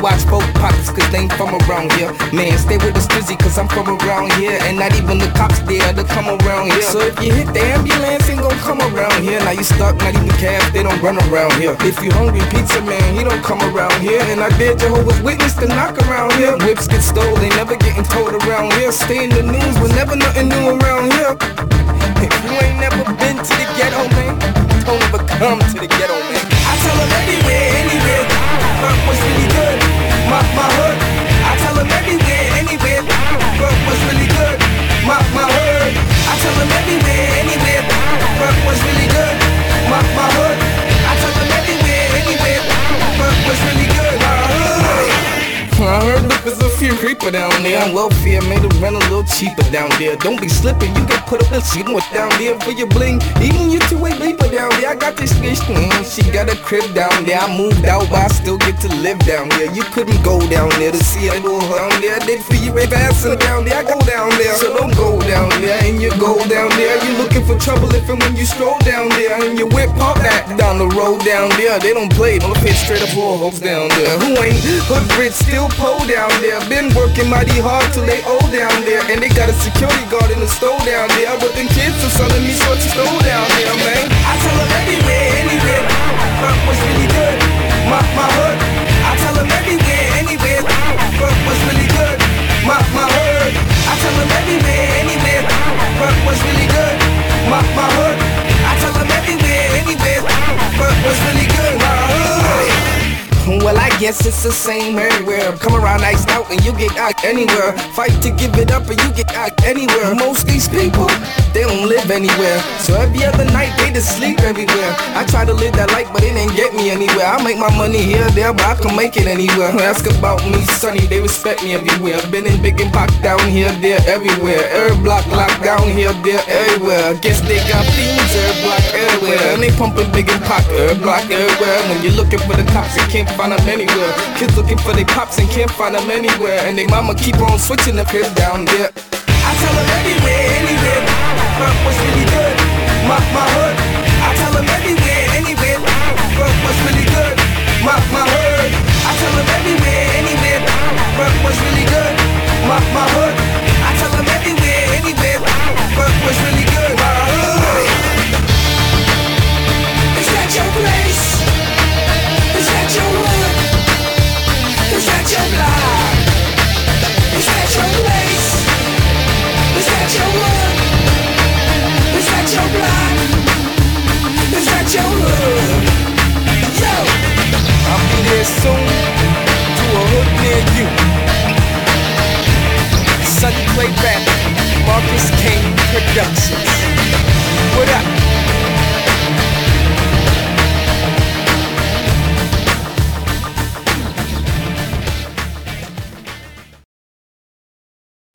watch both pockets cause they ain't from around here. Man, stay with the strizzy cause I'm from around here. And not even the cops there to come around here. So if you hit the ambulance, ain't gon' come around here. Now you stuck, not even cabs, they don't run around here. If you hungry, pizza man, he don't come around here. And I dare Jehovah's Witness to knock around here. Whips get stole, they never getting told around here. Stay in the news, but never nothing new around here. If you ain't never been to the ghetto, man, don't ever come to the ghetto, man. I tell them everywhere, anywhere, fuck what's really good, my hood. I tell them everywhere, anywhere, fuck what's really good, my hood. I tell them everywhere, anywhere, fuck what's really good, my hood. I tell them everywhere, anywhere, fuck what's really good, my hood. I heard look, there's a few creeper down there. On welfare, made it rent a little cheaper down there. Don't be slipping, you get put up and see what's down there for your bling. Even you two-way leaper down there. I got this bitch, she got a crib down there. I moved out, but I still get to live down there. You couldn't go down there to see a little down there. They for you way faster down there. I go down there, so don't go down there. And you go down there, you looking for trouble if and when you stroll down there. And you whip pop that down the road down there. They don't play, don't fit straight up all hoes down there. Who ain't hood rich, still pole down there. Been working mighty hard till they old down there. And they got a security guard in the store down there. But them kids are selling me sorts of store down there, man. I tell them everywhere, anywhere, fuck what's really good, my hood. I tell them everywhere, anywhere, fuck what's really good, my hood. I tell them everywhere, anywhere, fuck what's really good, my hood. I tell them everywhere, anywhere, fuck what's really good, my hood. Well, I guess it's the same everywhere. Come around iced out and you get out anywhere. Fight to give it up and you get out anywhere. Most these people, they don't live anywhere. So every other night they just sleep everywhere. I try to live that life, but it ain't get me anywhere. I make my money here, there, but I can make it anywhere. Ask about me, Sonny, they respect me everywhere. Been in Big and Pac down here, there, everywhere. Every block locked down here, there, everywhere. Guess they got fiends, every block everywhere. And they pumping Big and Pac, every block everywhere. When you're looking for the cops, you can't find them anywhere. Kids looking for their pops and can't find them anywhere. And they mama keep on switching the kids down there. I tell them everywhere, anywhere, fuck what's really good, my hood. I tell them everywhere, anywhere, fuck what's really good, my hood. I tell them everywhere, anywhere, fuck what's really good, my hood. I tell them everywhere, anywhere, fuck what's really good, my hood. Is that your place? Is that your hood? Is that your block? Is that your place? Is that your hood? Is that your block? Is that your hood? Yo! I'll be there soon to a hood near you. Sunny Play Rap, Marcus King Productions.